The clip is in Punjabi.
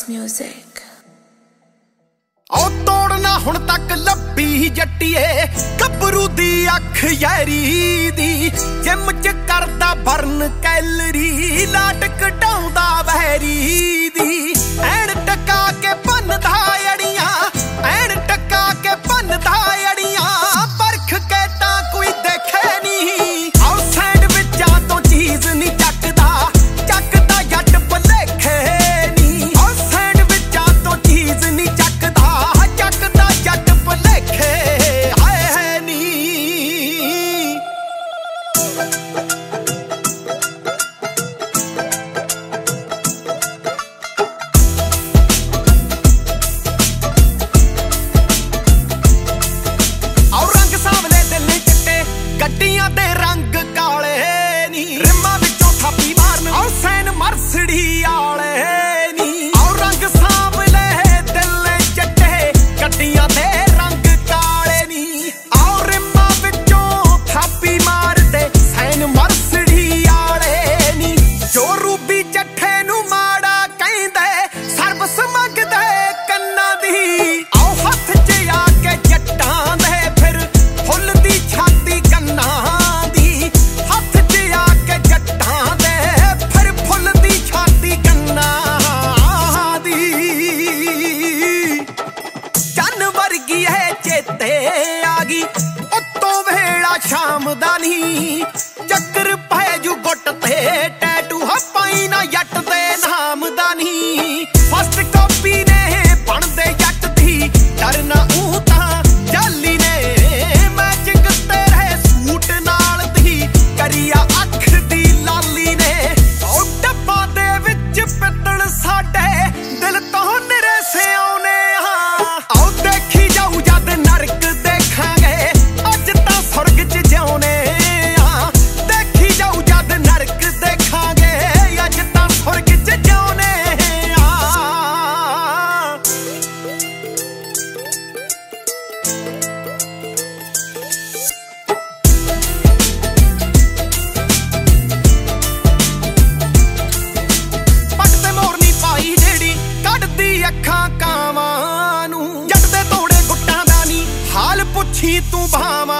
music. ਉਹ ਤੋੜਨਾ ਹੁਣ ਤੱਕ ਲੱਭੀ ਜੱਟੀਏ ਗੱਭਰੂ ਦੀ ਅੱਖ ਯਾਰੀ ਦੀ ਜਿਮ ਚ ਕਰਦਾ ਬਰਨ ਕੈਲਰੀ ਲਾਟ ਘਟਾਉਂਦਾ ਵਹਿਰੀ ਦੀ ਐਣ ਟਕਾ ਕੇ ਭੰਨਦਾ ਅੜੀਆਂ ਐਣ ਟਕਾ ਕੇ ਭੰਨਦਾ ਅੜੀਆਂ ਪਰਖ ਕੇ ਤਾਂ ਕੋਈ ਦੇਖੇ ਨਹੀਂ ਆਉ ਸੈਂਡਵਿਚਾਂ ਤੋਂ ਚੀਜ਼ ਨਹੀਂ ਚੱਕਦਾ ਚੱਕਦਾ ਜੱਟ ਭਲੇਖੇ ਨਹੀਂ ਆਉ ਸੈਂਡਵਿਚਾਂ ਤੋਂ ਚੀਜ਼ ਨਹੀਂ ਚੱਕਦਾ ਚੱਕਦਾ ਜੱਟ ਭਲੇਖੇ ਆਏ ਨਹੀਂ ਗੱਡੀਆਂ ਦੇ ਰੰਗ ਕਾਲੇ ਨੀ ਰਿਮਾਂ ਵਿੱਚੋਂ ਥਾਪੀ ਮਾਰਨ ਆਉ ਸੈਨ ਮਰਸੜੀ ਆਲੇ ਨੀ ਆਉ ਰੰਗ ਸਾਂਵਲੇ ਦਿਲ ਚੱਟੇ ਗੱਡੀਆਂ ਦੇ ਰੰਗ ਕਾਲੇ ਨੀ ਆਉ ਰਿਮਾਂ ਵਿੱਚੋਂ ਥਾਪੀ ਮਾਰਦੇ ਸੈਨ ਮਰਸੜੀ ਆਲੇ ਨੀ ਜੋ ਰੂਬੀ ਚੱਠੇ ਨੂੰ ਮਾੜਾ ਕਹਿੰਦੇ ਸਰਵਿਸ ਮੰਗਦੇ ਕੰਨਾਂ ਦੀ ਆਉ ਹੱਥ 'ਚ ਆ ਕੇ ਜੱਟਾਂ ਦੇ ਫਿਰ ਫੁੱਲ ਦੀ ਛਾਤੀ ਕੰਨਾਂ ਦੀ ਹੱਥ 'ਚ ਆ ਕੇ ਜੱਟਾਂ ਦੇ ਫਿਰ ਫੁੱਲ ਦੀ ਛਾਤੀ ਕੰਨਾਂ ਦੀ ਚੰਨ ਵਰਗੀ ਹੈ ਚੇਤੇ ਆ ਗਈ ਉੱਤੋਂ ਵੇਲਾ ਸ਼ਾਮ ਦਾ ਨਹੀਂ ਚੱਕਰ ਪੈ ਜੂ ਗੁੱਟ ਤੇ ਟੈਟੂ ਹਪਾਈ ਨਾ ਜੱਟ ਦੇ ਨਾਮ ਦਾ ਨਹੀਂ ਫਸਟ ਕਾਪੀ ਨੇ ਬਣਦੇ ਜੱਟ ਦੀ ਡਰਨਾ ਉਹ ਤਾਂ ਜਾਲੀ ਨੇ ਮੈਚਿੰਗ ਤੇਰੇ ਸੂਟ ਨਾਲ ਦੀ ਕਰੀਆ ਅੱਖ ਦੀ ਲਾਲੀ ਨੇ ਉਹ ਡੱਬਾਂ ਦੇ ਵਿੱਚ ਪਿੱਤਲ ਸਾਡੇ ਦਿਲ ਤੋਂ ਨਿਰੇ ਸਿਆਉਨੇ ਆਓ ਦੇਖੀ ਜਾਊ ਜਦ ਨਰਕ ਦੇਖਾਂਗੇ ਅੱਜ ਤਾਂ ਸੁਰਗ 'ਚ ਜਿਉਨੇ ਆ ਦੇਖੀ ਜਾਊ ਜਦ ਨਰਕ ਦੇਖਾਂਗੇ ਅੱਜ ਤਾਂ ਸੁਰਗ 'ਚ ਜਿਉਨੇ ਆ ਕੱਢਦੀ ਅੱਖਾਂ ਕਾਵਾਂ ਨੂੰ ਜੱਟ ਦੇ ਤੋੜੇ ਗੁੱਟਾਂ ਦਾ ਨੀ ਹਾਲ ਪੁੱਛੀ ਤੂੰ ਭਾਵਾਂ